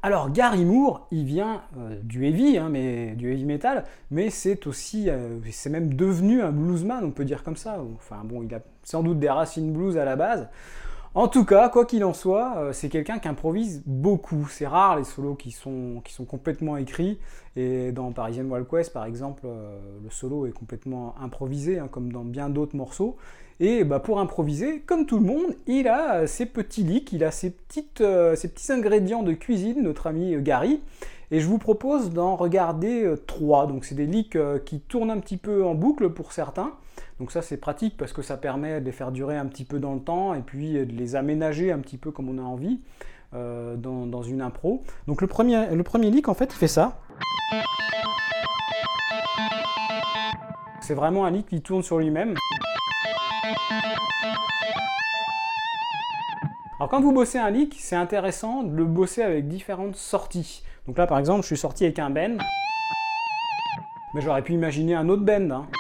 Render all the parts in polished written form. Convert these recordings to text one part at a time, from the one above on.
Alors Gary Moore, il vient du heavy, hein, mais du heavy metal, mais c'est aussi, c'est même devenu un bluesman, on peut dire comme ça. Enfin bon, il a sans doute des racines blues à la base. En tout cas, quoi qu'il en soit, c'est quelqu'un qui improvise beaucoup. C'est rare les solos qui sont complètement écrits. Et dans Parisian Wild Quest, par exemple, le solo est complètement improvisé, hein, comme dans bien d'autres morceaux. Et bah, pour improviser, comme tout le monde, il a ses petits leaks, il a ses petits ingrédients de cuisine, notre ami Gary. Et je vous propose d'en regarder 3. Donc c'est des leaks qui tournent un petit peu en boucle pour certains. Donc ça c'est pratique parce que ça permet de les faire durer un petit peu dans le temps et puis de les aménager un petit peu comme on a envie dans une impro. Donc le premier leak en fait il fait ça. C'est vraiment un leak qui tourne sur lui-même. Alors quand vous bossez un leak, c'est intéressant de le bosser avec différentes sorties. Donc là par exemple je suis sorti avec un bend, mais j'aurais pu imaginer un autre bend. Hein.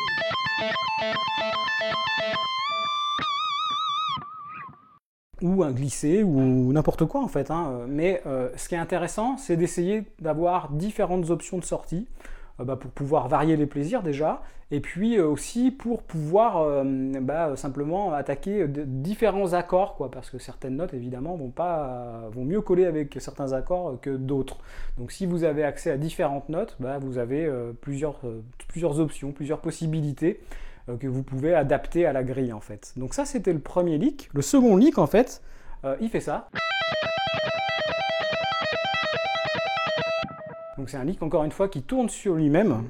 Ou un glissé, ou n'importe quoi en fait. Hein. Mais ce qui est intéressant, c'est d'essayer d'avoir différentes options de sortie pour pouvoir varier les plaisirs déjà, et puis aussi pour pouvoir simplement attaquer différents accords, quoi, parce que certaines notes évidemment vont mieux coller avec certains accords que d'autres. Donc si vous avez accès à différentes notes, vous avez plusieurs options, plusieurs possibilités que vous pouvez adapter à la grille en fait. Donc ça c'était le premier leak. Le second leak en fait, il fait ça. Donc c'est un leak encore une fois qui tourne sur lui-même.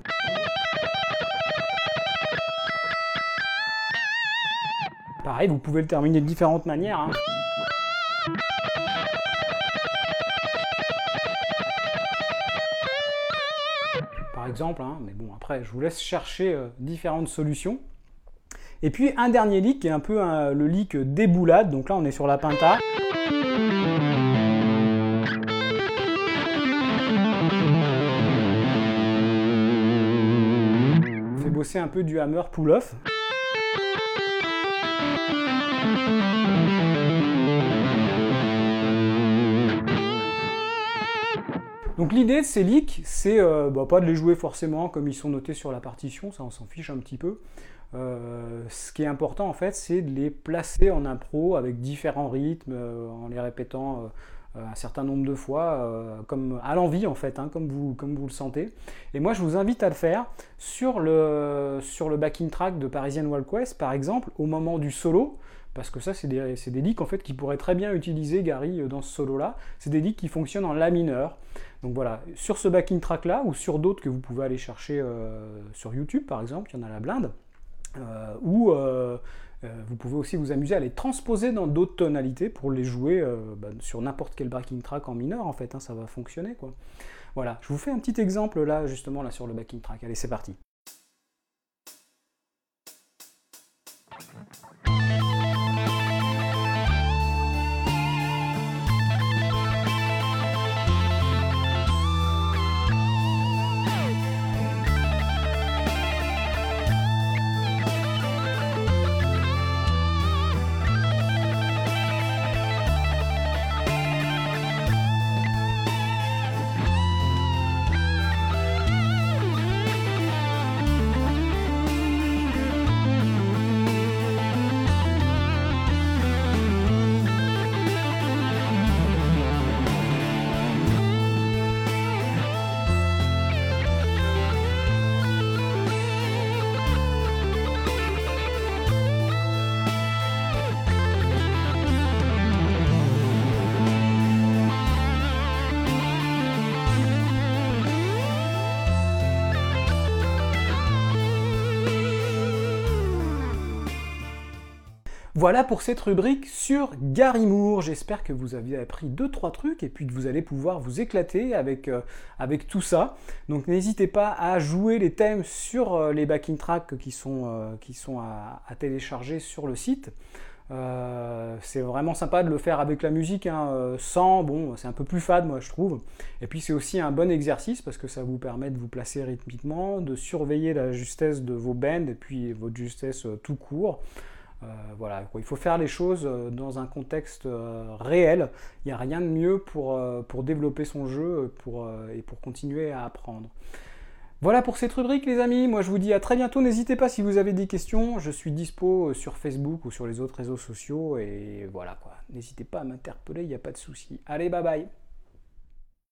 Pareil, vous pouvez le terminer de différentes manières. Hein. Par exemple, hein, mais bon après je vous laisse chercher différentes solutions. Et puis un dernier leak qui est un peu le leak déboulade, donc là on est sur la pinta. On fait bosser un peu du hammer pull-off. Donc l'idée de ces leaks, c'est pas de les jouer forcément comme ils sont notés sur la partition, ça on s'en fiche un petit peu. Ce qui est important en fait, c'est de les placer en impro avec différents rythmes, en les répétant un certain nombre de fois, comme à l'envie en fait, hein, comme vous le sentez. Et moi je vous invite à le faire sur le backing track de Parisian Wild Quest par exemple, au moment du solo. Parce que ça, c'est des leaks en fait, qui pourraient très bien utiliser Gary dans ce solo-là. C'est des leaks qui fonctionnent en La mineur. Donc voilà, sur ce backing track-là, ou sur d'autres que vous pouvez aller chercher sur YouTube, par exemple, il y en a la blinde, ou vous pouvez aussi vous amuser à les transposer dans d'autres tonalités pour les jouer sur n'importe quel backing track en mineur, en fait, hein, ça va fonctionner, quoi. Voilà, je vous fais un petit exemple là, justement, là, sur le backing track. Allez, c'est parti. Voilà pour cette rubrique sur Gary Moore. J'espère que vous avez appris 2-3 trucs et puis que vous allez pouvoir vous éclater avec tout ça. Donc n'hésitez pas à jouer les thèmes sur les backing tracks qui sont à télécharger sur le site. C'est vraiment sympa de le faire avec la musique, hein, sans, bon, c'est un peu plus fade moi je trouve. Et puis c'est aussi un bon exercice parce que ça vous permet de vous placer rythmiquement, de surveiller la justesse de vos bends et puis votre justesse tout court. Voilà, il faut faire les choses dans un contexte réel. Il n'y a rien de mieux pour développer son jeu et pour continuer à apprendre. Voilà pour cette rubrique les amis, moi je vous dis à très bientôt, n'hésitez pas si vous avez des questions, je suis dispo sur Facebook ou sur les autres réseaux sociaux et voilà quoi, n'hésitez pas à m'interpeller, il n'y a pas de souci. Allez bye bye.